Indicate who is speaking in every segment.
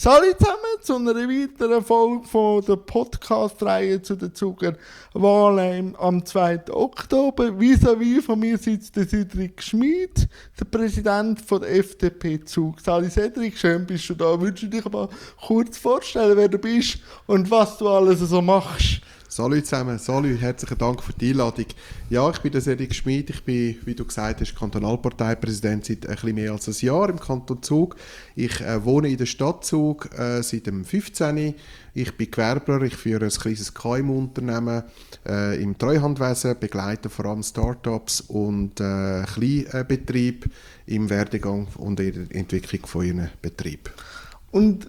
Speaker 1: Hallo zusammen zu einer weiteren Folge von der Podcast-Reihe zu den Zuger Wahlen am 2. Oktober. Vis-à-vis von mir sitzt der Cedric Schmid, der Präsident von der FDP Zug. Hallo Cedric, schön bist du da. Würdest du dich aber kurz vorstellen, wer du bist und was du alles so machst?
Speaker 2: Salut zusammen, salut, herzlichen Dank für die Einladung. Ja, ich bin der Cedric Schmid, ich bin, wie du gesagt hast, Kantonalparteipräsident seit ein bisschen mehr als ein Jahr im Kanton Zug. Ich wohne in der Stadt Zug seit dem 15. Ich bin Gewerbler, ich führe ein kleines KMU-Unternehmen im Treuhandwesen, begleite vor allem Start-ups und Kleinbetriebe im Werdegang und in der Entwicklung von ihren Betrieben.
Speaker 1: Und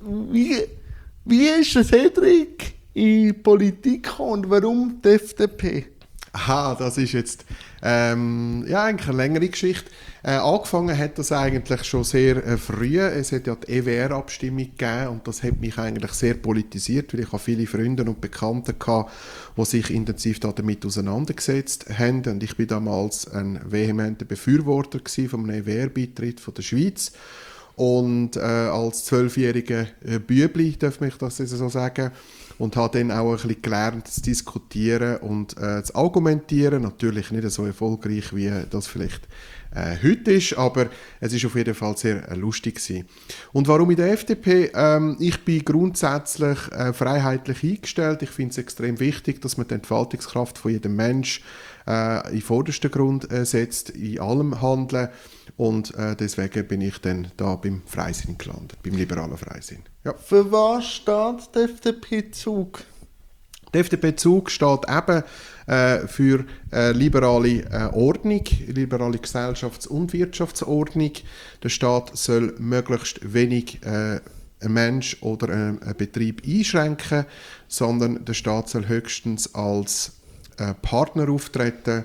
Speaker 1: wie ist der Cedric in die Politik und warum die FDP?
Speaker 2: Aha, das ist jetzt eigentlich eine längere Geschichte. Angefangen hat das eigentlich schon sehr früh. Es hat ja die EWR-Abstimmung gegeben und das hat mich eigentlich sehr politisiert, weil ich habe viele Freunde und Bekannte hatte, die sich intensiv damit auseinandergesetzt haben. Und ich war damals ein vehementer Befürworter von einem EWR-Beitritt von der Schweiz. Und als 12-jähriger Bübli, darf ich das so sagen, und habe dann auch ein bisschen gelernt zu diskutieren und zu argumentieren. Natürlich nicht so erfolgreich, wie das vielleicht heute ist, aber es ist auf jeden Fall sehr lustig gewesen. Und warum in der FDP? Ich bin grundsätzlich freiheitlich eingestellt. Ich finde es extrem wichtig, dass man die Entfaltungskraft von jedem Mensch in den vordersten Grund setzt, in allem Handeln. Und deswegen bin ich dann da beim Freisinn gelandet, beim liberalen Freisinn. Ja.
Speaker 1: Für was steht die FDP Zug?
Speaker 2: Die FDP Zug steht eben für liberale Ordnung, liberale Gesellschafts- und Wirtschaftsordnung. Der Staat soll möglichst wenig einen Mensch oder einen Betrieb einschränken, sondern der Staat soll höchstens als Partner auftreten.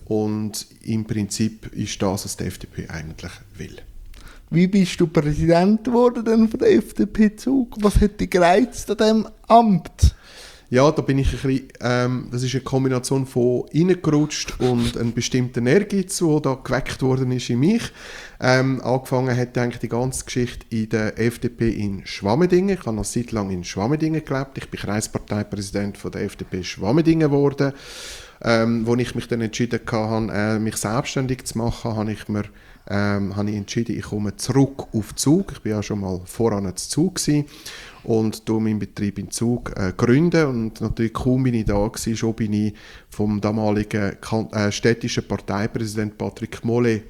Speaker 2: Und im Prinzip ist das, was die FDP eigentlich will.
Speaker 1: Wie bist du Präsident geworden denn von der FDP Zug? Was hat dich gereizt an diesem Amt?
Speaker 2: Ja, da bin ich ein bisschen, das ist eine Kombination von reingerutscht und einem bestimmten Ehrgeiz, der da geweckt worden ist in mich. Angefangen hat eigentlich die ganze Geschichte in der FDP in Schwammendingen. Ich habe noch eine Zeit lang in Schwammendingen gelebt. Ich bin Kreisparteipräsident von der FDP Schwammendingen geworden. Als ich mich dann entschieden hatte, mich selbstständig zu machen, habe ich entschieden, ich komme zurück auf Zug. Ich war ja schon mal voran zu Zug gewesen und meinen Betrieb in Zug gründen. Und natürlich kaum bin ich da gewesen, schon bin ich vom damaligen städtischen Parteipräsident Patrick Mollet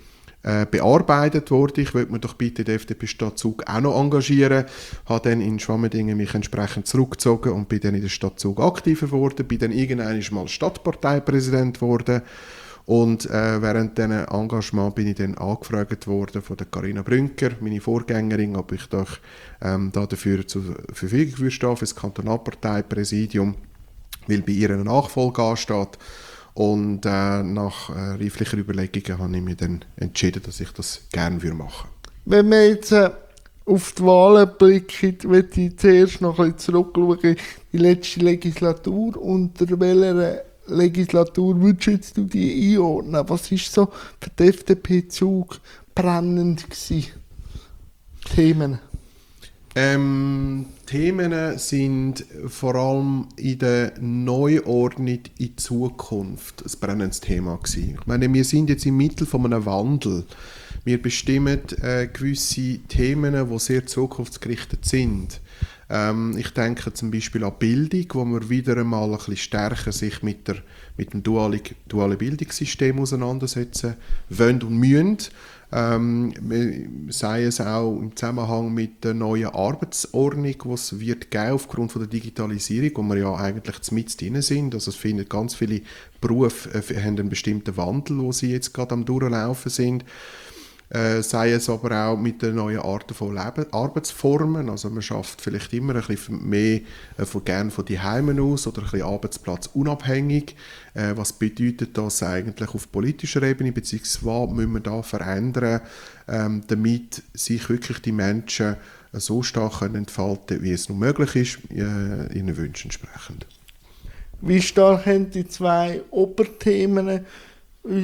Speaker 2: bearbeitet wurde. Ich wollte mir doch bitte die FDP Stadt Zug auch noch engagieren. Habe dann in Schwammendingen mich entsprechend zurückgezogen und bin dann in der Stadt Zug aktiver geworden. Bin dann irgendwann mal Stadtparteipräsident geworden. Und während diesem Engagement bin ich dann angefragt worden von der Carina Brünker, meine Vorgängerin, ob ich doch dafür zur Verfügung stehe für das Kantonalparteipräsidium, weil bei ihr eine Nachfolge ansteht. Und nach reiflicher Überlegungen habe ich mich dann entschieden, dass ich das gerne machen würde.
Speaker 1: Wenn wir jetzt auf die Wahlen blicken, möchte ich zuerst noch ein bisschen zurückschauen, die letzte Legislatur. Unter welcher Legislatur würdest du die einordnen? Was war so für die FDP Zug brennend gewesen? Themen?
Speaker 2: Themen sind vor allem in der Neuordnung in Zukunft ein brennendes Thema gewesen. Ich meine, wir sind jetzt im Mittel von einem Wandel. Wir bestimmen gewisse Themen, die sehr zukunftsgerichtet sind. Ich denke zum Beispiel an Bildung, wo wir wieder einmal ein bisschen stärker sich mit dem dualen Bildungssystem auseinandersetzen wollen und müssen. Sei es auch im Zusammenhang mit der neuen Arbeitsordnung, die es wird geben aufgrund von der Digitalisierung, wo wir ja eigentlich mitten drin sind. Also es finden ganz viele Berufe haben einen bestimmten Wandel, wo sie jetzt gerade am Durchlaufen sind. Sei es aber auch mit den neuen Arten von Arbeitsformen. Also man schafft vielleicht immer ein bisschen mehr gerne von die Heimen aus oder ein bisschen arbeitsplatzunabhängig. Was bedeutet das eigentlich auf politischer Ebene, beziehungsweise was müssen wir da verändern, damit sich wirklich die Menschen so stark entfalten können, wie es nur möglich ist, ihren Wünschen entsprechend.
Speaker 1: Wie stark haben die zwei Oberthemen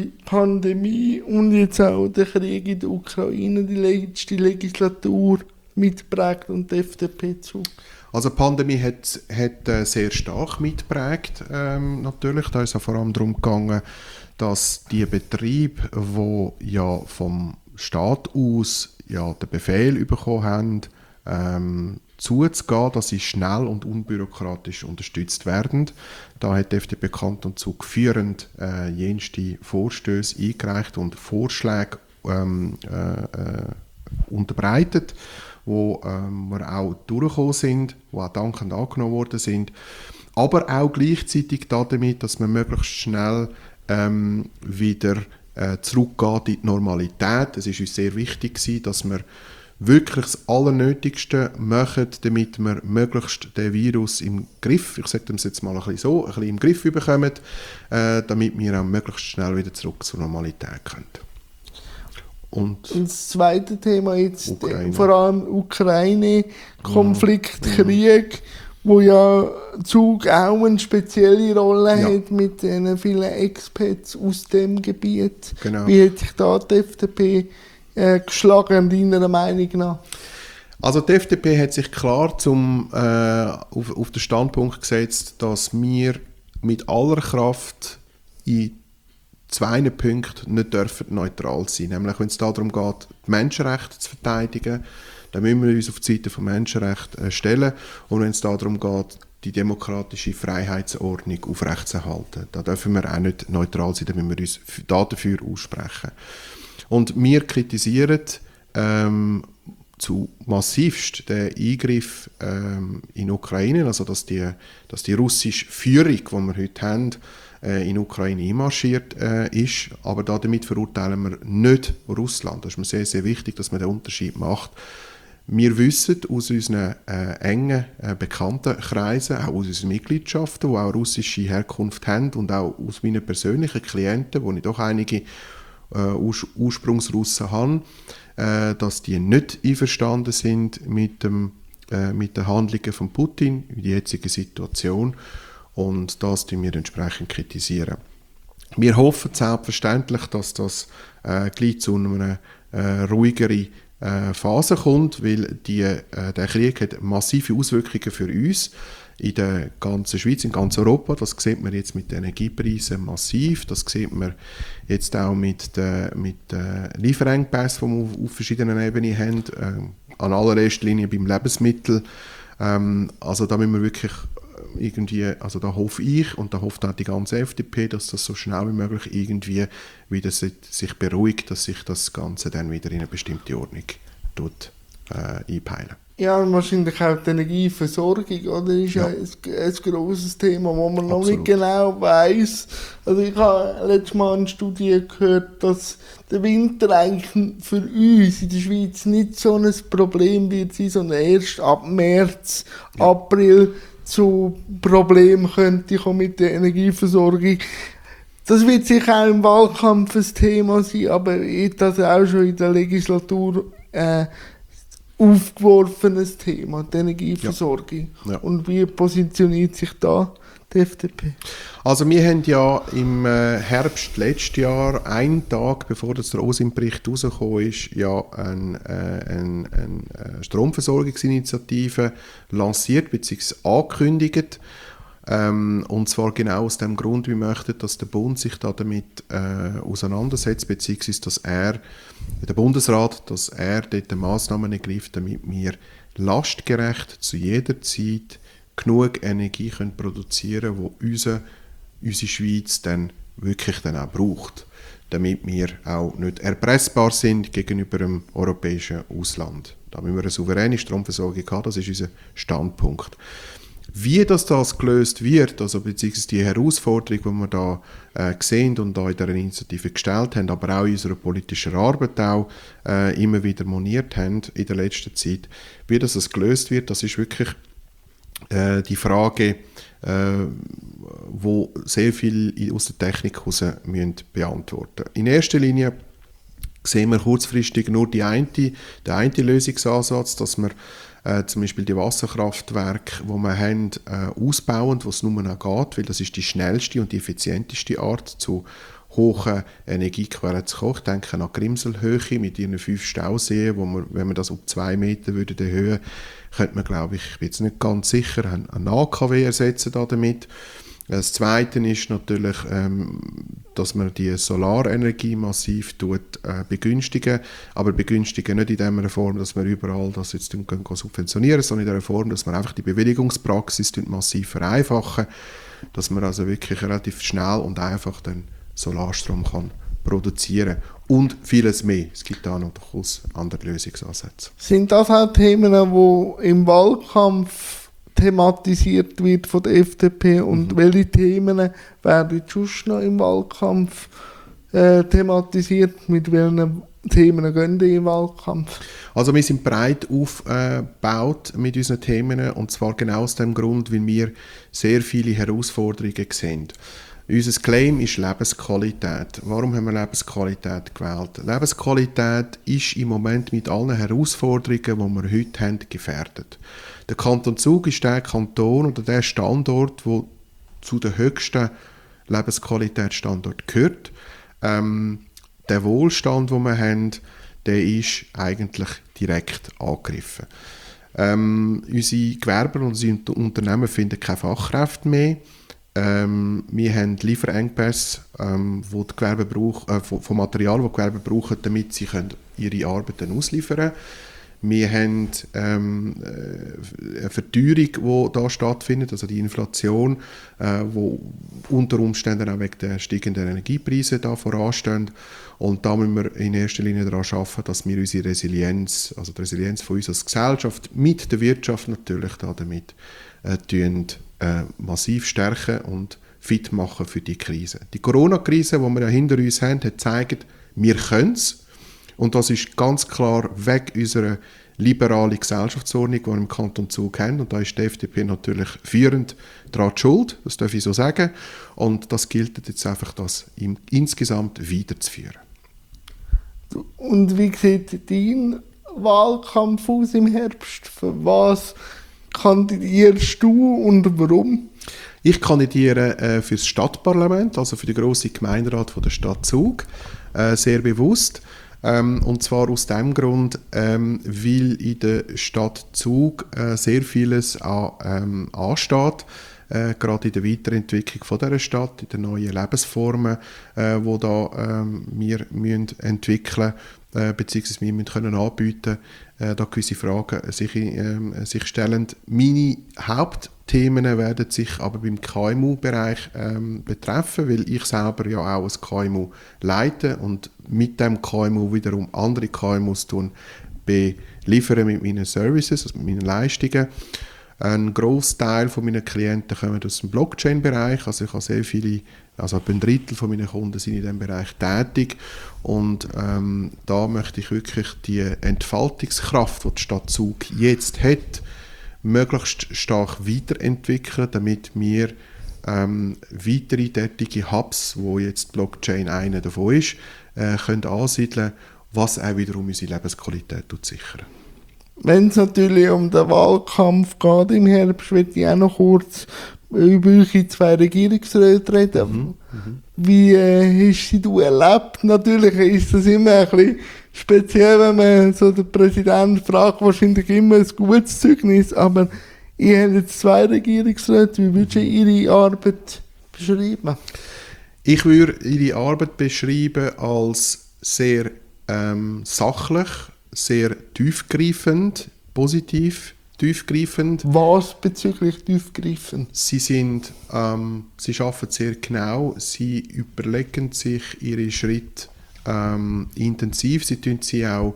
Speaker 1: Pandemie und jetzt auch der Krieg in der Ukraine, die letzte Legislatur, mitprägt und die FDP zu?
Speaker 2: Also die Pandemie hat sehr stark mitgeprägt, natürlich. Da ist es vor allem darum gegangen, dass die Betriebe, die ja vom Staat aus ja den Befehl bekommen haben, zuzugehen, dass sie schnell und unbürokratisch unterstützt werden. Da hat die FDP Kanton Zug führend jenste Vorstöße eingereicht und Vorschläge unterbreitet, wo wir auch durchgekommen sind, die auch dankend angenommen worden sind, aber auch gleichzeitig damit, dass man möglichst schnell wieder zurückgeht in die Normalität. Es ist uns sehr wichtig gewesen, dass wir wirklich das Allernötigste machen, damit wir möglichst den Virus im Griff, ich sage das jetzt mal ein bisschen im Griff bekommen, damit wir auch möglichst schnell wieder zurück zur Normalität können. Und
Speaker 1: das zweite Thema jetzt,
Speaker 2: Ukraine.
Speaker 1: vor allem Ukraine-Konflikt, Krieg, wo ja Zug auch eine spezielle Rolle hat mit den vielen Expats aus dem Gebiet.
Speaker 2: Genau.
Speaker 1: Wie hat sich da die FDP geschlagen, deiner Meinung nach?
Speaker 2: Also die FDP hat sich klar auf den Standpunkt gesetzt, dass wir mit aller Kraft in 2 Punkten nicht dürfen neutral sein. Nämlich, wenn es darum geht, die Menschenrechte zu verteidigen, dann müssen wir uns auf die Seite von Menschenrechten stellen. Und wenn es darum geht, die demokratische Freiheitsordnung aufrechtzuerhalten, da dürfen wir auch nicht neutral sein, dann müssen wir uns dafür aussprechen. Und wir kritisieren zu massivst den Eingriff in Ukraine, also dass die russische Führung, die wir heute haben, in Ukraine einmarschiert ist. Aber damit verurteilen wir nicht Russland. Das ist mir sehr, sehr wichtig, dass man den Unterschied macht. Wir wissen aus unseren engen Bekanntenkreisen, auch aus unseren Mitgliedschaften, die auch russische Herkunft haben und auch aus meinen persönlichen Klienten, wo ich doch einige Ursprungsrussen haben, dass die nicht einverstanden sind mit den Handlungen von Putin in der jetzigen Situation, und das kritisieren wir entsprechend kritisieren. Wir hoffen selbstverständlich, dass das gleich zu einer ruhigeren Phase kommt, weil der Krieg hat massive Auswirkungen für uns in der ganzen Schweiz, in ganz Europa. Das sieht man jetzt mit den Energiepreisen massiv. Das sieht man jetzt auch mit den Lieferengpässen, die wir auf verschiedenen Ebenen haben. An allererster Linie beim Lebensmittel. Also da müssen wir wirklich irgendwie, also da hoffe ich und da hofft auch die ganze FDP, dass das so schnell wie möglich irgendwie wieder sich beruhigt, dass sich das Ganze dann wieder in eine bestimmte Ordnung einpeilen.
Speaker 1: Ja, und wahrscheinlich auch die Energieversorgung, oder? Ist ja ein grosses Thema, wo man noch nicht genau weiss. Also ich habe letztes Mal eine Studie gehört, dass der Winter eigentlich für uns in der Schweiz nicht so ein Problem wird sein, sondern erst ab März, April zu Problemen könnte kommen mit der Energieversorgung. Das wird sicher auch im Wahlkampf ein Thema sein, aber das auch schon in der Legislatur aufgeworfenes Thema, die Energieversorgung. Ja. Und wie positioniert sich da die FDP?
Speaker 2: Also wir haben ja im Herbst letztes Jahr, einen Tag bevor der OSIM-Bericht rausgekommen ist, ja eine Stromversorgungsinitiative lanciert bzw. angekündigt. Und zwar genau aus dem Grund, wir möchten, dass der Bund sich da damit auseinandersetzt, beziehungsweise dass der Bundesrat, dass er dort Massnahmen ergreift, damit wir lastgerecht zu jeder Zeit genug Energie können produzieren können, die unsere Schweiz dann wirklich dann auch braucht, damit wir auch nicht erpressbar sind gegenüber dem europäischen Ausland. Da müssen wir eine souveräne Stromversorgung haben, das ist unser Standpunkt. Wie das gelöst wird, also beziehungsweise die Herausforderung, die wir da sehen und da in dieser Initiative gestellt haben, aber auch in unserer politischen Arbeit auch immer wieder moniert haben in der letzten Zeit, wie das gelöst wird, das ist wirklich die Frage, wo sehr viel aus der Technik heraus beantworten müssen. In erster Linie sehen wir kurzfristig nur den einen Lösungsansatz, dass wir zum Beispiel die Wasserkraftwerke, die wir haben, ausbauen, wo es nur noch geht, weil das ist die schnellste und die effizienteste Art, zu hohen Energiequellen zu kommen. Ich denke an Grimselhöhe mit ihren 5 Stauseen, wo man, wenn man das um 2 Meter würde erhöhen, könnte man, glaube ich bin jetzt nicht ganz sicher, einen AKW ersetzen damit. Das Zweite ist natürlich, dass man die Solarenergie massiv begünstigen, aber begünstigen nicht in der Form, dass wir überall das jetzt subventionieren, sondern in der Form, dass wir einfach die Bewilligungspraxis massiv vereinfachen, dass man also wirklich relativ schnell und einfach den Solarstrom kann produzieren und vieles mehr. Es gibt da noch durchaus andere Lösungsansätze.
Speaker 1: Sind das auch Themen, die im Wahlkampf thematisiert wird von der FDP und welche Themen werden sonst noch im Wahlkampf thematisiert? Mit welchen Themen gehen die im Wahlkampf?
Speaker 2: Also wir sind breit aufgebaut mit unseren Themen und zwar genau aus dem Grund, weil wir sehr viele Herausforderungen sehen. Unser Claim ist Lebensqualität. Warum haben wir Lebensqualität gewählt? Lebensqualität ist im Moment mit allen Herausforderungen, die wir heute haben, gefährdet. Der Kanton Zug ist der Kanton oder der Standort, der zu den höchsten Lebensqualitätsstandorten gehört. Der Wohlstand, den wir haben, der ist eigentlich direkt angegriffen. Unsere Gewerber und unsere Unternehmen finden keine Fachkräfte mehr. Wir haben Lieferengpässe wo die Gewerbe von Material, das die Gewerbe brauchen, damit sie ihre Arbeiten ausliefern können. Wir haben eine Verteuerung, die da stattfindet, also die Inflation, die unter Umständen auch wegen der steigenden Energiepreise da voranstehen. Und da müssen wir in erster Linie daran arbeiten, dass wir unsere Resilienz, also die Resilienz von uns als Gesellschaft, mit der Wirtschaft natürlich damit massiv stärken und fit machen für die Krise. Die Corona-Krise, die wir ja hinter uns haben, hat gezeigt, wir können es. Und das ist ganz klar weg unserer liberalen Gesellschaftsordnung, die wir im Kanton Zug haben. Und da ist die FDP natürlich führend daran schuld, das darf ich so sagen. Und das gilt jetzt einfach, das insgesamt weiterzuführen.
Speaker 1: Und wie sieht dein Wahlkampf aus im Herbst? Für was kandidierst du und warum?
Speaker 2: Ich kandidiere für das Stadtparlament, also für den grossen Gemeinderat von der Stadt Zug, sehr bewusst. Und zwar aus dem Grund, weil in der Stadt Zug sehr vieles ansteht, gerade in der Weiterentwicklung von dieser Stadt, in den neuen Lebensformen, die wir entwickeln müssen, beziehungsweise wir müssen anbieten können, da gewisse Fragen sich stellen. Meine Hauptthemen werden sich aber beim KMU-Bereich betreffen, weil ich selber ja auch ein KMU leite und mit dem KMU wiederum andere KMUs beliefern mit meinen Services, also mit meinen Leistungen. Ein Grossteil von meinen Klienten kommen aus dem Blockchain-Bereich, also ich habe sehr viele, also etwa ein Drittel von meinen Kunden sind in diesem Bereich tätig und da möchte ich wirklich die Entfaltungskraft, die die Stadt Zug jetzt hat, möglichst stark weiterentwickeln, damit wir weitere tätige Hubs, wo jetzt Blockchain einer davon ist, können ansiedeln, was auch wiederum unsere Lebensqualität sichern.
Speaker 1: Wenn es natürlich um den Wahlkampf geht im Herbst, möchte ich auch noch kurz über eure 2 Regierungsräte reden. Wie hast du erlebt? Natürlich ist das immer ein bisschen speziell, wenn man so den Präsidenten fragt, wahrscheinlich immer ein gutes Zeugnis, aber ihr habt jetzt 2 Regierungsräte. Wie würdest du ihre Arbeit beschreiben?
Speaker 2: Ich würde ihre Arbeit beschreiben als sehr sachlich, sehr tiefgreifend, positiv tiefgreifend.
Speaker 1: Was bezüglich tiefgreifend?
Speaker 2: Sie arbeiten sehr genau, sie überlegen sich ihre Schritte intensiv, sie tun sie auch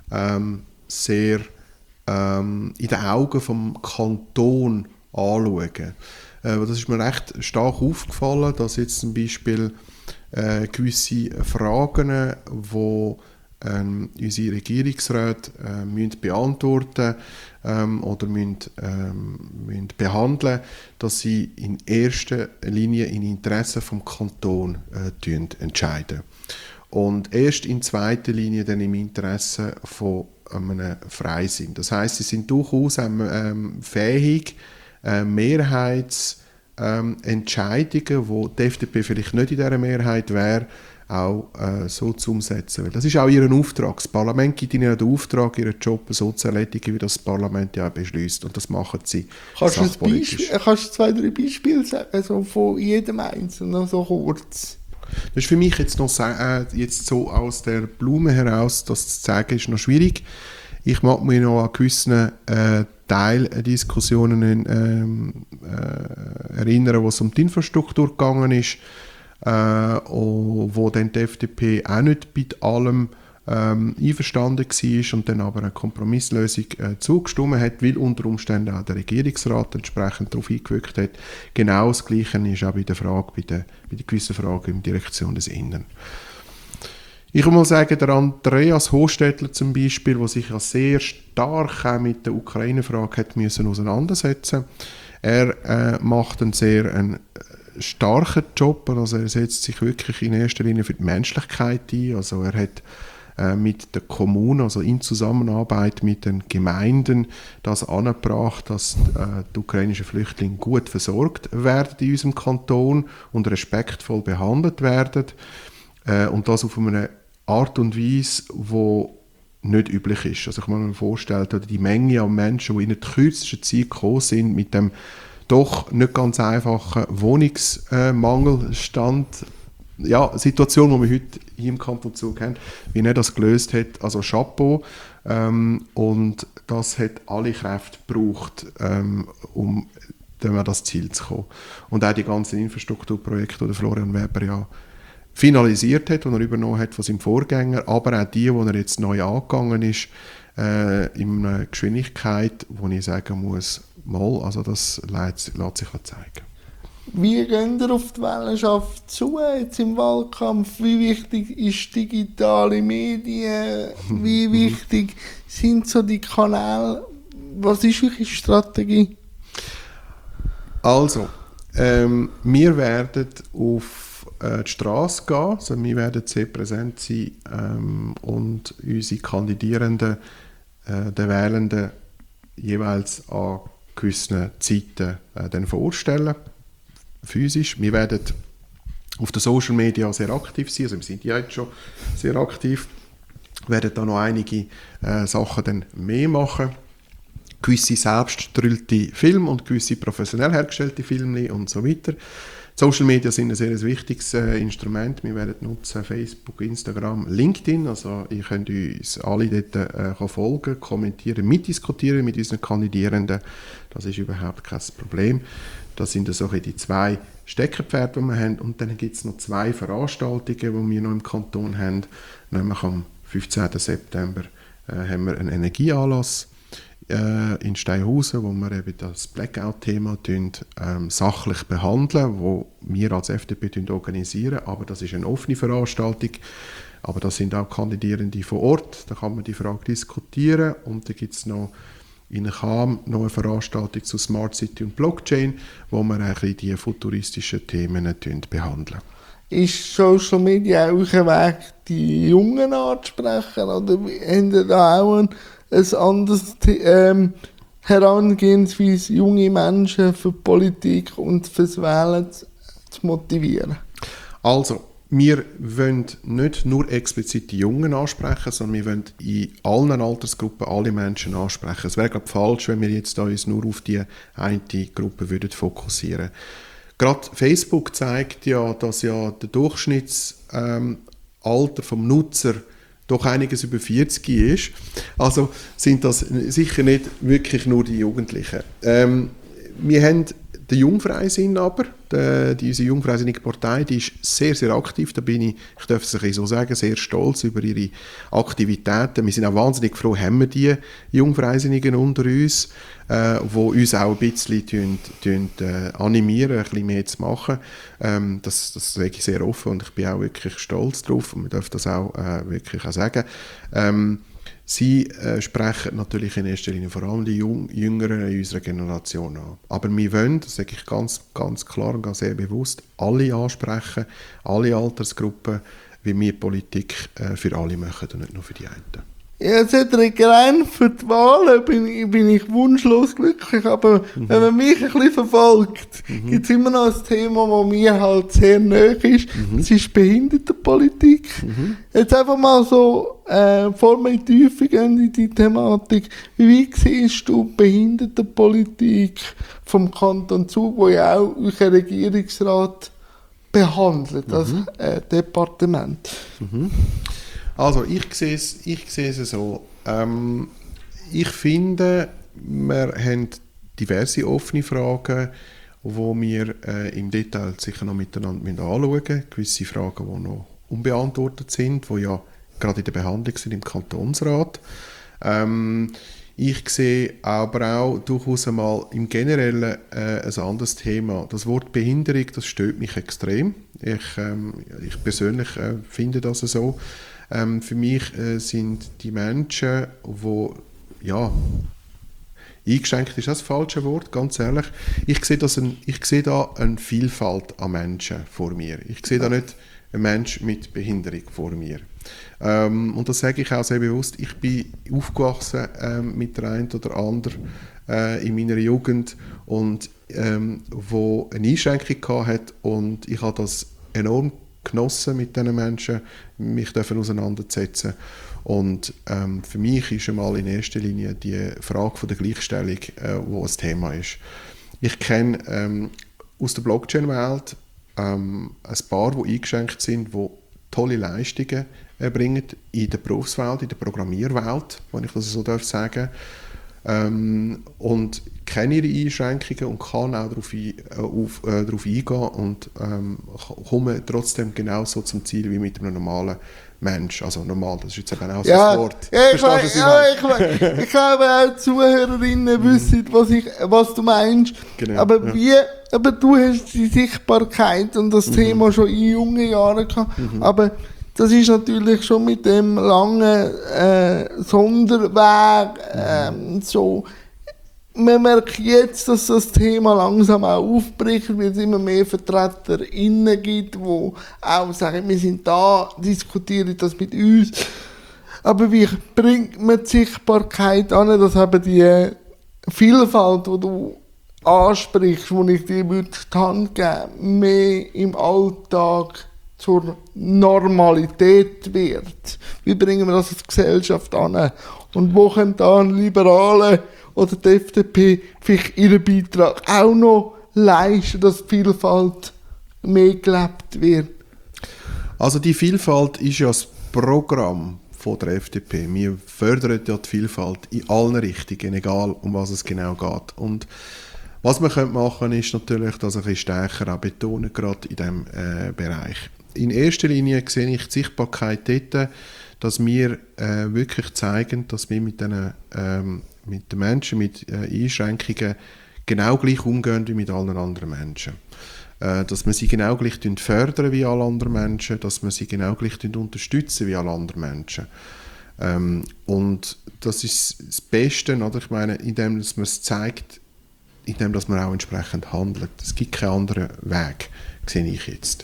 Speaker 2: sehr in den Augen vom Kanton anschauen. Das ist mir recht stark aufgefallen, dass jetzt zum Beispiel gewisse Fragen, die unsere Regierungsräte müssen beantworten oder müssen behandeln, dass sie in erster Linie in Interesse vom Kanton entscheiden. Und erst in zweiter Linie dann im Interesse von einem Freisinn. Das heisst, sie sind durchaus fähig, Mehrheitsentscheide Entscheidungen, wo die FDP vielleicht nicht in dieser Mehrheit wäre, auch so zu umsetzen. Weil das ist auch ihr Auftrag. Das Parlament gibt ihnen den Auftrag, ihren Job so zu erledigen, wie das Parlament ja beschließt. Und das machen sie sachpolitisch.
Speaker 1: Kannst du 2, 3 Beispiele sagen, also von jedem Einzelnen, so kurz?
Speaker 2: Das ist für mich jetzt noch jetzt so aus der Blume heraus, das zu sagen, ist noch schwierig. Ich mag mich noch an gewissen Teildiskussionen erinnern, wo es um die Infrastruktur gegangen ist, wo dann die FDP auch nicht bei allem einverstanden war und dann aber eine Kompromisslösung zugestimmt hat, weil unter Umständen auch der Regierungsrat entsprechend darauf eingewirkt hat. Genau das Gleiche ist auch bei der Frage, bei der gewissen Frage in der Direktion des Innern. Ich würde mal sagen, der Andreas Hostetler zum Beispiel, der sich ja sehr stark auch mit der Ukraine-Frage hat müssen auseinandersetzen. Er macht einen sehr starken Job, also er setzt sich wirklich in erster Linie für die Menschlichkeit ein. Also er hat mit der Kommune, also in Zusammenarbeit mit den Gemeinden, das angebracht, dass die ukrainischen Flüchtlinge gut versorgt werden in unserem Kanton und respektvoll behandelt werden. Und das auf eine Art und Weise, die nicht üblich ist. Also ich kann mir vorstellen, die Menge an Menschen, die in der kürzesten Zeit gekommen sind, mit dem doch nicht ganz einfachen Wohnungsmangelstand, ja, Situation, die wir heute hier im Kanton Zug haben, wie er das gelöst hat, also Chapeau. Und das hat alle Kräfte gebraucht, um an das Ziel zu kommen. Und auch die ganzen Infrastrukturprojekte, die Florian Weber ja finalisiert hat und er übernommen hat von seinem Vorgänger, aber auch die er jetzt neu angegangen ist, in einer Geschwindigkeit, wo ich sagen muss, mal, also das lässt sich zeigen.
Speaker 1: Wie gehen ihr auf die Wählerschaft zu jetzt im Wahlkampf? Wie wichtig ist digitale Medien? Wie wichtig sind so die Kanäle? Was ist eure Strategie?
Speaker 2: Also, wir werden auf die Straße gehen, also wir werden sehr präsent sein und unsere Kandidierenden, den Wählenden jeweils an gewissen Zeiten dann vorstellen, physisch. Wir werden auf den Social Media sehr aktiv sein, also wir sind ja jetzt schon sehr aktiv, wir werden da noch einige Sachen dann mehr machen, gewisse selbstgedrüllte Filme und gewisse professionell hergestellte Filme und so weiter. Social Media sind ein sehr wichtiges Instrument. Wir werden nutzen Facebook, Instagram, LinkedIn. Also ihr könnt uns alle dort folgen, kommentieren, mitdiskutieren mit unseren Kandidierenden. Das ist überhaupt kein Problem. Das sind so die 2 Steckenpferde, die wir haben. Und dann gibt es noch 2 Veranstaltungen, die wir noch im Kanton haben. Nämlich am 15. September haben wir einen Energieanlass in Steinhausen, wo wir eben das Blackout-Thema sachlich behandeln, wo wir als FDP organisieren, aber das ist eine offene Veranstaltung, aber das sind auch Kandidierende vor Ort, da kann man die Frage diskutieren und dann gibt es noch in Cham noch eine Veranstaltung zu Smart City und Blockchain, wo wir ein bisschen die futuristischen Themen behandeln.
Speaker 1: Ist Social Media auch ein Weg, die Jungen anzusprechen, oder habt ihr da auch ein anderes Herangehensweise, junge Menschen für die Politik und fürs Wählen zu motivieren?
Speaker 2: Also, wir wollen nicht nur explizit die Jungen ansprechen, sondern wir wollen in allen Altersgruppen alle Menschen ansprechen. Es wäre, glaube ich, falsch, wenn wir jetzt uns nur auf die eine Gruppe fokussieren würden. Gerade Facebook zeigt ja, dass ja der Durchschnittsalter vom Nutzer doch einiges über 40 ist. Also sind das sicher nicht wirklich nur die Jugendlichen. Wir haben den Jungfreisinn aber, diese Jungfreisinnige Partei, die ist sehr, sehr aktiv. Da bin ich darf es so sagen, sehr stolz über ihre Aktivitäten. Wir sind auch wahnsinnig froh, haben wir die Jungfreisinnigen unter uns, die uns auch ein bisschen animieren, ein bisschen mehr zu machen. Das sage ich sehr offen und ich bin auch wirklich stolz drauf und wir dürfen das auch wirklich auch sagen. Sie sprechen natürlich in erster Linie vor allem die Jüngeren in unserer Generation an. Aber wir wollen, das sage ich ganz, ganz klar und ganz sehr bewusst, alle ansprechen, alle Altersgruppen, wie wir Politik für alle machen und nicht nur für die einen.
Speaker 1: Ja, Cedric, rein für die Wahlen bin ich wunschlos glücklich, aber wenn man mich ein bisschen verfolgt, gibt es immer noch ein Thema, das mir halt sehr nahe ist, das ist Behindertenpolitik. Jetzt einfach mal so, bevor wir in die Tiefe gehen in die Thematik, wie siehst du die Behindertenpolitik vom Kanton Zug, wo ja auch euer Regierungsrat behandelt, das Departement?
Speaker 2: Also, ich sehe es so. Ich finde, wir haben diverse offene Fragen, die wir im Detail sicher noch miteinander anschauen müssen. Gewisse Fragen, die noch unbeantwortet sind, die ja gerade in der Behandlung sind im Kantonsrat. Ich sehe aber auch durchaus einmal im Generellen ein anderes Thema. Das Wort Behinderung, das stört mich extrem. Ich persönlich finde das so. Für mich sind die Menschen, die, ja, eingeschränkt ist das falsche Wort, ganz ehrlich. Ich sehe da eine Vielfalt an Menschen vor mir. Ich sehe da nicht einen Mensch mit Behinderung vor mir. Und das sage ich auch sehr bewusst. Ich bin aufgewachsen mit der einen oder anderen in meiner Jugend, und wo eine Einschränkung hatte, und ich habe das enorm genossen, mit diesen Menschen mich auseinanderzusetzen. Und für mich ist einmal in erster Linie die Frage von der Gleichstellung, wo ein Thema ist. Ich kenne aus der Blockchain-Welt ein paar, die eingeschränkt sind, die tolle Leistungen bringen in der Berufswelt, in der Programmierwelt, wenn ich das so sagen darf. Und kenne ihre Einschränkungen und kann auch darauf eingehen und komme trotzdem genauso zum Ziel wie mit einem normalen Mensch. Also normal, das ist jetzt eben auch so ein Wort.
Speaker 1: Ja, ich glaube auch die Zuhörerinnen wissen, was du meinst.
Speaker 2: Genau,
Speaker 1: aber du hast die Sichtbarkeit und das Thema schon in jungen Jahren gehabt. Aber das ist natürlich schon mit dem langen Sonderweg so. Man merkt jetzt, dass das Thema langsam auch aufbricht, weil es immer mehr VertreterInnen gibt, die auch sagen, wir sind da, diskutieren das mit uns. Aber wie bringt man die Sichtbarkeit an, dass eben die Vielfalt, die du ansprichst, die ich dir die Hand geben, mehr im Alltag zur Normalität wird? Wie bringen wir das als Gesellschaft an? Und wo können da Liberale oder die FDP vielleicht ihren Beitrag auch noch leisten, dass die Vielfalt mehr gelebt wird?
Speaker 2: Also die Vielfalt ist ja das Programm von der FDP. Wir fördern ja die Vielfalt in allen Richtungen, egal um was es genau geht. Und was man machen könnte, ist natürlich, das ein bisschen stärker auch betonen, gerade in diesem Bereich. In erster Linie sehe ich die Sichtbarkeit dort, dass wir wirklich zeigen, dass wir mit den Menschen mit Einschränkungen genau gleich umgehen wie mit allen anderen Menschen. Dass wir sie genau gleich fördern wie alle anderen Menschen, dass wir sie genau gleich unterstützen wie alle anderen Menschen. Und das ist das Beste, oder? Ich meine, indem dass man es zeigt, indem dass man auch entsprechend handelt. Es gibt keinen anderen Weg, sehe ich jetzt.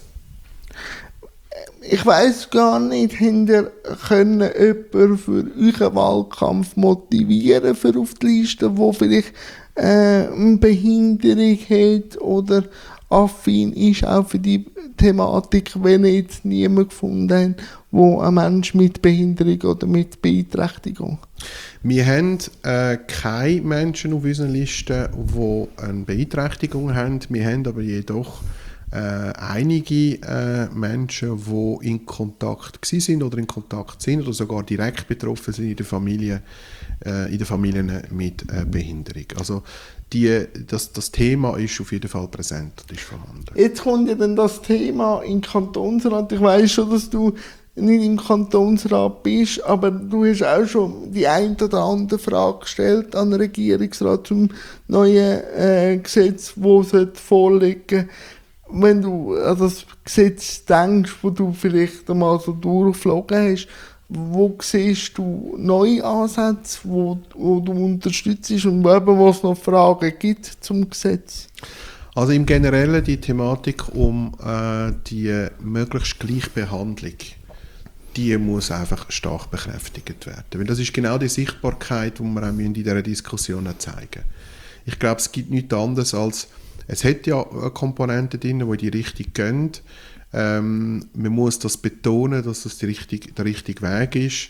Speaker 1: Ich weiss gar nicht, habt ihr können jemanden für euren Wahlkampf motivieren, für auf die Liste, der vielleicht eine Behinderung hat oder affin ist auch für die Thematik, wenn ihr jetzt niemanden gefunden habt, wo ein Mensch mit Behinderung oder mit Beeinträchtigung?
Speaker 2: Wir haben keine Menschen auf unserer Liste, die eine Beeinträchtigung haben. Wir haben aber jedoch einige Menschen, die in Kontakt sind oder in Kontakt sind oder sogar direkt betroffen sind in der Familie, in den Familien mit Behinderung. Also das Thema ist auf jeden Fall präsent und ist vorhanden.
Speaker 1: Jetzt kommt ja dann das Thema im Kantonsrat. Ich weiss schon, dass du nicht im Kantonsrat bist, aber du hast auch schon die ein oder andere Frage gestellt an den Regierungsrat zum neuen Gesetz, das vorliegen sollte. Wenn du an das Gesetz denkst, wo du vielleicht einmal so durchgeflogen hast, wo siehst du neue Ansätze, wo du unterstützt und wo es noch Fragen gibt zum Gesetz?
Speaker 2: Also im Generellen die Thematik um die möglichst Gleichbehandlung. die muss einfach stark bekräftigt werden. Weil das ist genau die Sichtbarkeit, die wir auch in dieser Diskussion zeigen müssen. Ich glaube, es gibt nichts anderes als, es hat ja Komponenten drin, die in die Richtung gehen. Man muss das betonen, dass das der richtige Weg ist.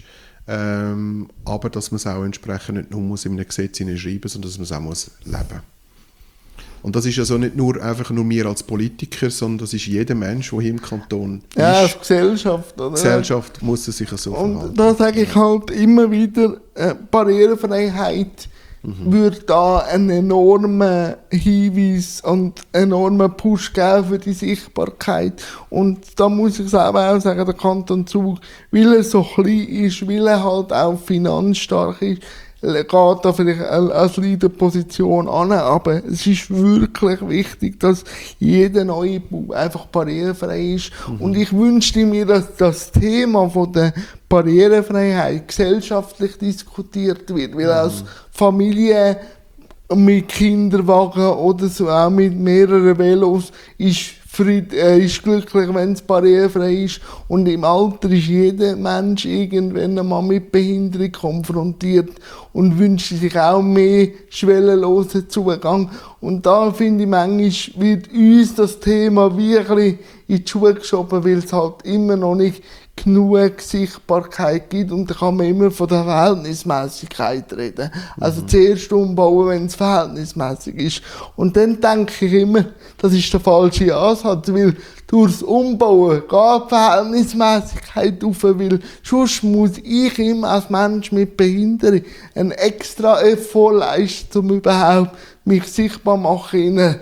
Speaker 2: Aber dass man es auch entsprechend nicht nur muss in einem Gesetz hineinschreiben, sondern dass man es auch muss leben. Und das ist also nicht nur einfach nur wir als Politiker, sondern das ist jeder Mensch, der hier im Kanton ist.
Speaker 1: Ja, als Gesellschaft. Oder?
Speaker 2: Gesellschaft muss sich so verhalten.
Speaker 1: Und da sage ich halt immer wieder, Barrierefreiheit würde da einen enormen Hinweis und einen enormen Push geben für die Sichtbarkeit. Und da muss ich selber auch sagen, der Kanton Zug, weil er so klein ist, weil er halt auch finanzstark ist, geht da vielleicht als Leaderposition an, aber es ist wirklich wichtig, dass jeder neue Bau einfach barrierefrei ist. Und ich wünschte mir, dass das Thema von der Barrierefreiheit gesellschaftlich diskutiert wird, weil als Familie mit Kinderwagen oder so auch mit mehreren Velos ist glücklich, wenn es barrierefrei ist. Und im Alter ist jeder Mensch irgendwann einmal mit Behinderung konfrontiert und wünscht sich auch mehr schwellenlosen Zugang. Und da finde ich, manchmal wird uns das Thema wirklich in die Schuhe geschoben, weil es halt immer noch nicht genug Sichtbarkeit gibt, und da kann man immer von der Verhältnismäßigkeit reden. Also zuerst umbauen, wenn es verhältnismäßig ist. Und dann denke ich immer, das ist der falsche Ansatz, weil durchs Umbauen geht die Verhältnismäßigkeit auf, weil sonst muss ich immer als Mensch mit Behinderung einen extra Effort leisten, um überhaupt mich sichtbar machen in einer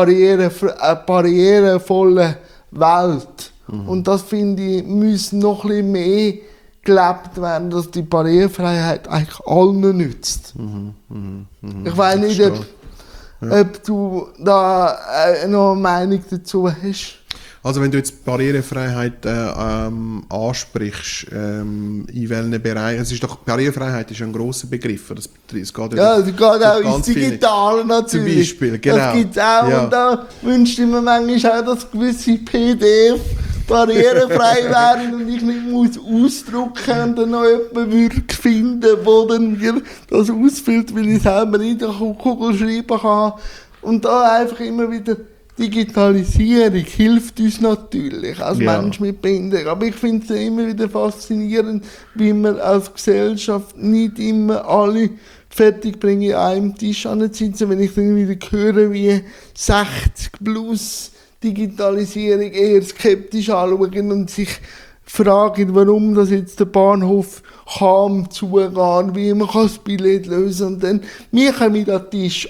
Speaker 1: barrierevollen Welt. Und das, finde ich, muss noch ein bisschen mehr gelebt werden, dass die Barrierefreiheit eigentlich allen nützt. Ich weiß nicht, ob du da noch eine Meinung dazu hast.
Speaker 2: Also wenn du jetzt Barrierefreiheit ansprichst, in welchen Bereichen, es ist doch, Barrierefreiheit ist ein grosser Begriff. Es geht
Speaker 1: auch ins Digitale natürlich.
Speaker 2: Zum Beispiel, genau.
Speaker 1: Das gibt es auch,
Speaker 2: ja.
Speaker 1: Und da wünscht ich mir manchmal auch, dass gewisse PDF barrierefrei wären und ich nicht muss ausdrucken und dann noch jemanden finden, der dann mir das ausfüllt, weil ich selber nicht auf der Kugel schreiben kann. Und da einfach immer wieder, Digitalisierung hilft uns natürlich als Mensch mit Behinderung. Aber ich finde es immer wieder faszinierend, wie wir als Gesellschaft nicht immer alle fertig bringen, an einem Tisch sitzen. Wenn ich dann wieder höre, wie 60 plus Digitalisierung eher skeptisch anschauen und sich fragen, warum das jetzt der Bahnhof kaum zugehen, wie man das Billett lösen kann. Und dann, wir kommen an den Tisch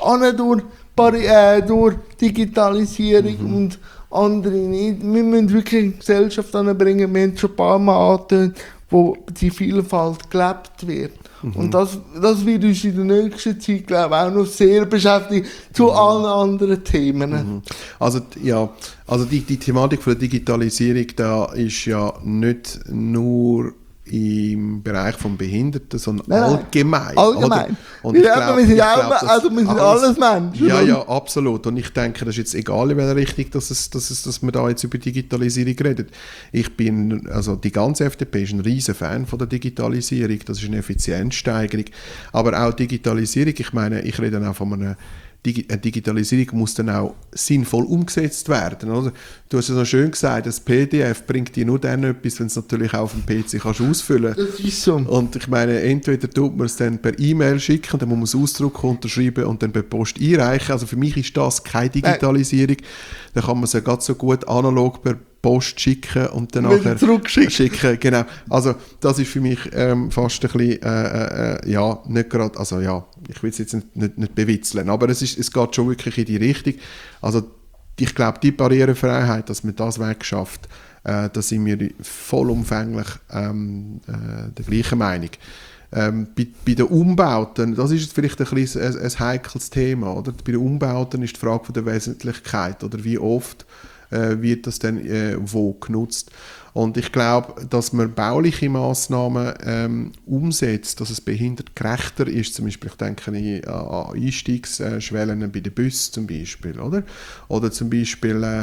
Speaker 1: durch Digitalisierung und andere nicht. Wir müssen wirklich eine Gesellschaft anbringen, wir haben schon ein paar Mal angetönt, wo die Vielfalt gelebt wird. Und das wird uns in der nächsten Zeit, glaube ich, auch noch sehr beschäftigen, zu allen anderen Themen.
Speaker 2: Also die Thematik von der Digitalisierung, da ist ja nicht nur im Bereich von Behinderten, sondern allgemein.
Speaker 1: Allgemein.
Speaker 2: Und
Speaker 1: wir sind alles Menschen.
Speaker 2: Ja, absolut. Und ich denke, das ist jetzt egal, in welcher Richtung dass wir da jetzt über Digitalisierung reden. Also die ganze FDP ist ein riesen Fan von der Digitalisierung. Das ist eine Effizienzsteigerung. Aber auch Digitalisierung, ich meine, ich rede auch von einer Digitalisierung muss dann auch sinnvoll umgesetzt werden. Oder? Du hast ja so schön gesagt, das PDF bringt dir nur dann etwas, wenn es natürlich auch auf dem PC kannst ausfüllen kannst.
Speaker 1: Das ist so.
Speaker 2: Und ich meine, entweder tut man es dann per E-Mail schicken, dann muss man es ausdrucken, unterschreiben und dann per Post einreichen. Also für mich ist das keine Digitalisierung. Da kann man es ja ganz so gut analog per Post schicken und dann nachher zurückschicken. Genau. Also das ist für mich fast ein bisschen, nicht gerade, also ja, ich will es jetzt nicht bewitzeln, aber es geht schon wirklich in die Richtung. Also ich glaube, die Barrierefreiheit, dass man das wegschafft, da sind wir vollumfänglich der gleichen Meinung. Bei den Umbauten, das ist vielleicht ein bisschen ein heikles Thema, oder? Bei den Umbauten ist die Frage von der Wesentlichkeit, oder wie oft wird das dann wo genutzt. Und ich glaube, dass man bauliche Massnahmen umsetzt, dass es behindertgerechter ist, zum Beispiel, ich denke an Einstiegsschwellen bei den Bussen zum Beispiel, oder zum Beispiel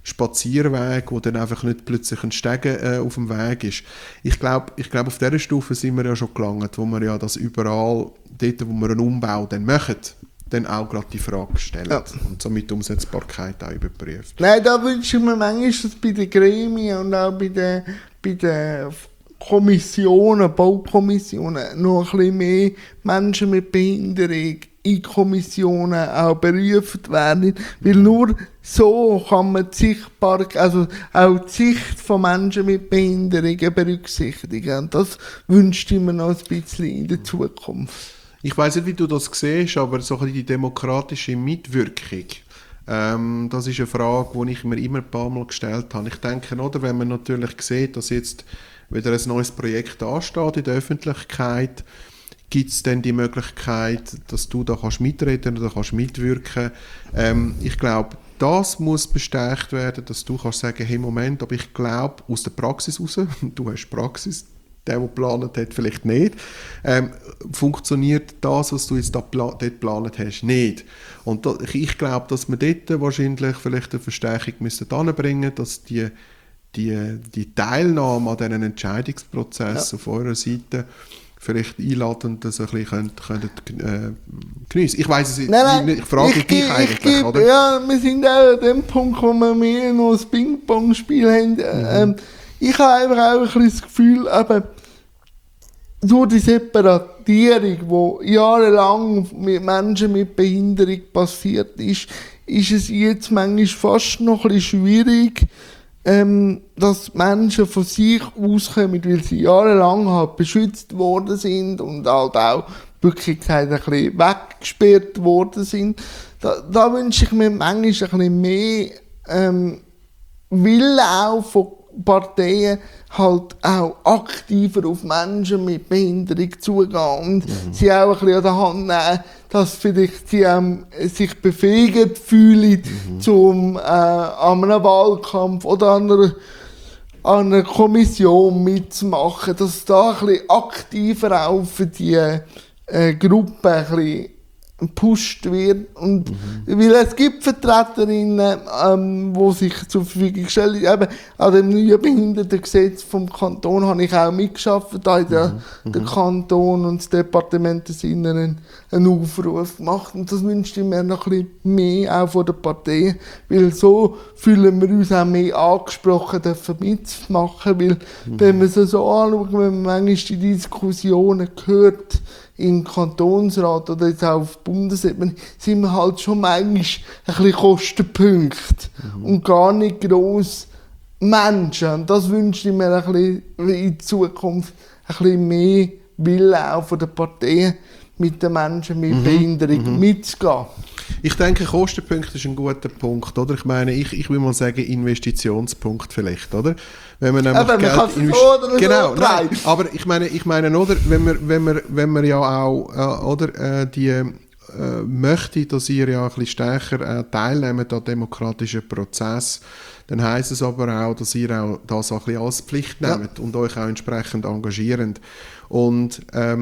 Speaker 2: Spazierweg, wo dann einfach nicht plötzlich ein Stegen auf dem Weg ist. Ich glaube, auf dieser Stufe sind wir ja schon gelangt, wo wir ja das überall, dort wo wir einen Umbau dann machen, dann auch gerade die Frage stellen und somit die Umsetzbarkeit auch überprüft.
Speaker 1: Nein, da wünsche ich mir manchmal, dass bei den Gremien und auch bei den Kommissionen, Baukommissionen, noch ein bisschen mehr Menschen mit Behinderung in Kommissionen auch berufen werden, weil nur so kann man die Sichtbarkeit, also auch die Sicht von Menschen mit Behinderungen berücksichtigen. Und das wünsche ich mir noch ein bisschen in der Zukunft.
Speaker 2: Ich weiss nicht, wie du das siehst, aber so die demokratische Mitwirkung, das ist eine Frage, die ich mir immer ein paar Mal gestellt habe. Ich denke, oder, wenn man natürlich sieht, dass jetzt wieder ein neues Projekt ansteht in der Öffentlichkeit, gibt es dann die Möglichkeit, dass du da kannst mitreden oder kannst mitwirken. Ich glaube, das muss bestärkt werden, dass du kannst sagen, hey Moment, aber ich glaube aus der Praxis raus, du hast Praxis, der geplant hat, vielleicht nicht, funktioniert das, was du jetzt dort geplant hast, nicht. Und ich glaube, dass wir dort wahrscheinlich vielleicht eine Verstärkung anbringen müssen, dass die Teilnahme an diesen Entscheidungsprozess auf eurer Seite vielleicht einladend das ein bisschen geniessen. Ich weiss es nicht, ich frage dich eigentlich, oder?
Speaker 1: Ja, wir sind auch an dem Punkt, wo wir mehr noch ein Ping-Pong-Spiel haben. Ich habe einfach auch ein bisschen das Gefühl, eben, durch die Separatierung, die jahrelang mit Menschen mit Behinderung passiert ist es jetzt manchmal fast noch ein bisschen schwierig, dass Menschen von sich auskommen, weil sie jahrelang halt beschützt worden sind und halt auch wirklich gesagt ein bisschen weggesperrt worden sind. Da wünsche ich mir manchmal ein bisschen mehr Wille auch von Parteien, halt auch aktiver auf Menschen mit Behinderung zugehen und sie auch ein bisschen an der Hand nehmen, dass vielleicht sie sich befähigt fühlen, an einem Wahlkampf oder an einer Kommission mitzumachen, dass da ein bisschen aktiver auch für die Gruppe ein bisschen gepusht wird. Und weil es gibt Vertreterinnen, die sich zur Verfügung stellen. Eben, an dem neuen Behindertengesetz vom Kanton habe ich auch mitgearbeitet. Da hat der Kanton und das Departement des Inneren einen Aufruf gemacht. Und das wünschte ich mir noch ein bisschen mehr auch von der Partei. Weil so fühlen wir uns auch mehr angesprochen, dürfen mitmachen. Weil wenn man es so anschaut, wenn man manchmal die Diskussionen hört, im Kantonsrat oder jetzt auch auf Bundesebene, sind wir halt schon manchmal ein bisschen Kostenpunkte und gar nicht gross Menschen. Und das wünsche ich mir ein bisschen in Zukunft ein bisschen mehr Wille auch von der Partei, mit den Menschen mit Behinderung mitzugehen.
Speaker 2: Ich denke, Kostenpunkt ist ein guter Punkt, oder? Ich meine, ich will mal sagen, Investitionspunkt vielleicht, oder? Wenn man nämlich
Speaker 1: Geld investiert.
Speaker 2: Genau, nein, aber ich meine, oder? Wenn wir ja auch, oder, die möchte, dass ihr ja ein bisschen stärker teilnehmt an demokratischen Prozess, dann heisst es aber auch, dass ihr auch das auch ein bisschen als Pflicht nehmt und euch auch entsprechend engagiert. Und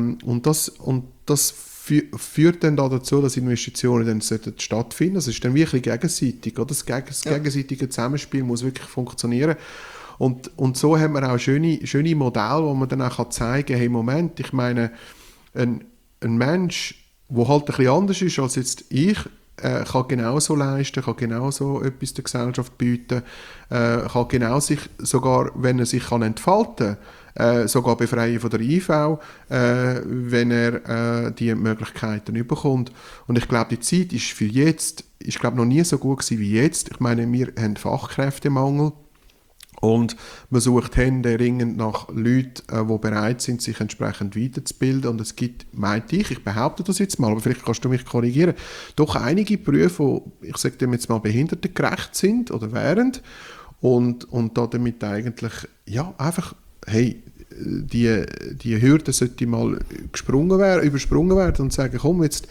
Speaker 2: das führt dann dazu, dass Investitionen dann stattfinden. Das ist dann wirklich gegenseitig, oder? Das gegenseitige Zusammenspiel muss wirklich funktionieren. Und so haben wir auch schöne Modelle, wo man dann auch zeigen kann, hey, Moment, ich meine, ein Mensch, der halt ein bisschen anders ist als jetzt ich, kann genauso leisten, kann genauso etwas der Gesellschaft bieten, kann genau sich, sogar wenn er sich kann entfalten kann, sogar befreien von der IV, wenn er die Möglichkeiten bekommt. Und ich glaube, die Zeit ist für jetzt, ich glaube, noch nie so gut gewesen wie jetzt. Ich meine, wir haben Fachkräftemangel. Und man sucht händeringend nach Leuten, die bereit sind, sich entsprechend weiterzubilden. Und es gibt, meinte ich behaupte das jetzt mal, aber vielleicht kannst du mich korrigieren, doch einige Berufe, die, ich sage dem jetzt mal, behindertengerecht sind oder wären. Und damit eigentlich, ja, einfach, hey, die Hürde sollte mal übersprungen werden und sagen, komm, jetzt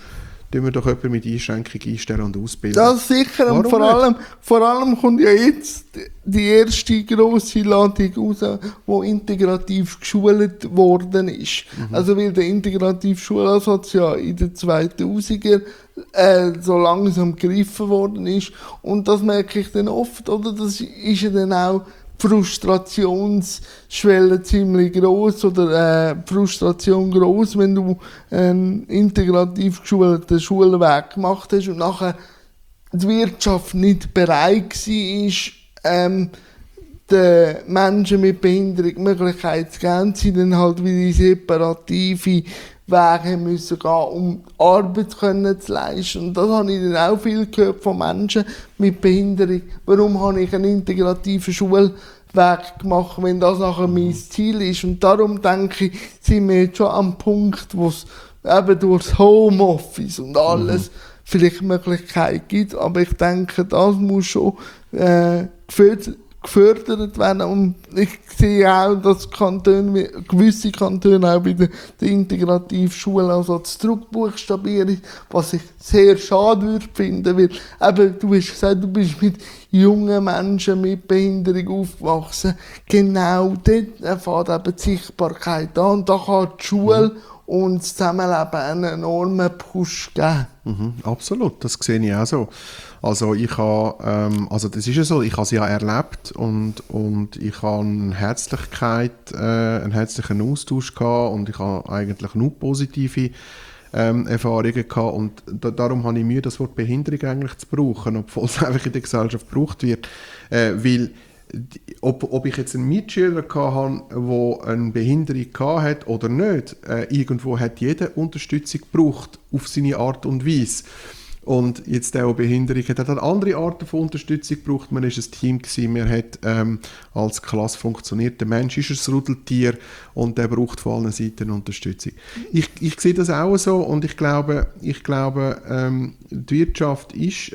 Speaker 2: tun wir doch jemanden mit Einschränkung einstellen und ausbilden.
Speaker 1: Das sicher, und vor allem kommt ja jetzt die erste grosse Ladung raus, wo integrativ geschult worden ist. Also weil der integrative Schulansatz ja in den 2000er so langsam gegriffen worden ist. Und das merke ich dann oft, oder? Das ist ja dann auch die Frustrationsschwelle ziemlich gross oder die Frustration gross, wenn du einen integrativ geschulten Schulweg gemacht hast und nachher die Wirtschaft nicht bereit war, den Menschen mit Behinderung die Möglichkeit zu geben, sie dann halt wieder in separative Wege müssen gehen, um Arbeit zu leisten. Und das habe ich dann auch viel gehört von Menschen mit Behinderung. Warum habe ich einen integrativen Schulweg gemacht, wenn das nachher mein Ziel ist? Und darum denke ich, sind wir jetzt schon am Punkt, wo es eben durchs Homeoffice und alles vielleicht Möglichkeit gibt. Aber ich denke, das muss schon gefördert werden. Und ich sehe auch, dass gewisse Kantone auch wieder den integrativen Schulansatz zurückbuchstabieren, was ich sehr schade würde finden, weil eben, du hast gesagt, du bist mit jungen Menschen mit Behinderung aufgewachsen. Genau dort fängt eben die Sichtbarkeit an. Und da kann die Schule und das Zusammenleben einen enormen Push geben.
Speaker 2: Absolut, das sehe ich auch so. Also ich habe, das ist ja so, ich habe es ja erlebt und ich habe eine Herzlichkeit, einen herzlichen Austausch gehabt und ich habe eigentlich nur positive Erfahrungen gehabt und darum habe ich Mühe, das Wort Behinderung eigentlich zu brauchen, obwohl es einfach in der Gesellschaft gebraucht wird, weil ob ich jetzt einen Mitschüler hatte, der eine Behinderung hatte oder nicht, irgendwo hat jeder Unterstützung gebraucht, auf seine Art und Weise. Und jetzt der Behinderung hat eine andere Art von Unterstützung gebraucht. Man war ein Team gewesen, man hat als Klasse funktioniert. Der Mensch ist ein Rudeltier und der braucht von allen Seiten Unterstützung. Ich sehe das auch so und ich glaube, die Wirtschaft ist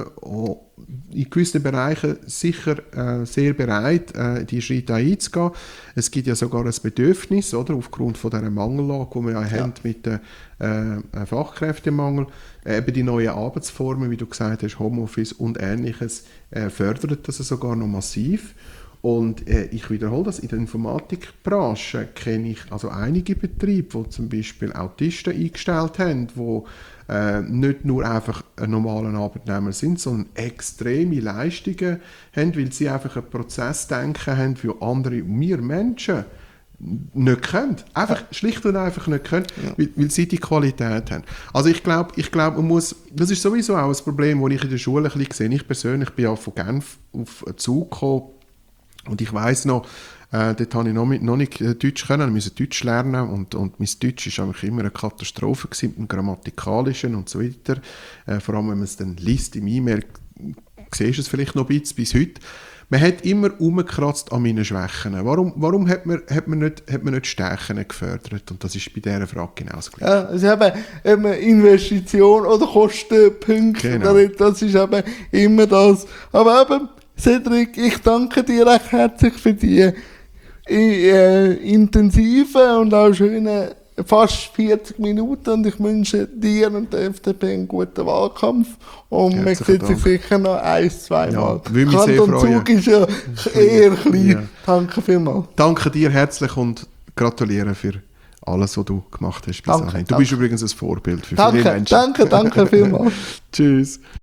Speaker 2: in gewissen Bereichen sicher sehr bereit, die Schritte einzugehen. Es gibt ja sogar ein Bedürfnis, oder, aufgrund von dieser Mangellage, die wir ja haben mit dem Fachkräftemangel. Eben die neuen Arbeitsformen, wie du gesagt hast, Homeoffice und Ähnliches, fördert das sogar noch massiv. Und ich wiederhole das, in der Informatikbranche kenne ich also einige Betriebe, die zum Beispiel Autisten eingestellt haben, die nicht nur einfach ein normaler Arbeitnehmer sind, sondern extreme Leistungen haben, weil sie einfach ein Prozessdenken haben, wie andere, wir Menschen, nicht können. Schlicht und einfach nicht können, weil sie die Qualität haben. Also ich glaube, man muss, das ist sowieso auch ein Problem, das ich in der Schule ein bisschen sehe. Ich persönlich bin ja von Genf auf einen Zug gekommen und ich weiss noch, dort habe ich noch nicht Deutsch können, ich musste Deutsch lernen und mein Deutsch war eigentlich immer eine Katastrophe gewesen, mit dem Grammatikalischen und so weiter. Vor allem, wenn man es dann liest im E-Mail, siehst du es vielleicht noch ein bisschen bis heute. Man hat immer rumgekratzt an meinen Schwächen. Warum hat man nicht Stärken gefördert? Und das ist bei dieser Frage genauso gleich.
Speaker 1: Ja, es ist eben Investition oder Kostenpunkte.
Speaker 2: Genau.
Speaker 1: Das ist eben immer das. Aber eben, Cedric, ich danke dir recht herzlich für die intensiven und auch schönen fast 40 Minuten und ich wünsche dir und der FDP einen guten Wahlkampf und man sieht sich sicher noch 1-2 Mal.
Speaker 2: Ja, würde mich sehr freuen.
Speaker 1: Zug ist ja eher klein.
Speaker 2: Ja.
Speaker 1: Danke vielmals.
Speaker 2: Danke dir herzlich und gratuliere für alles, was du gemacht hast bis dahin. Du bist übrigens ein Vorbild für viele Menschen.
Speaker 1: Danke vielmals.
Speaker 2: Tschüss.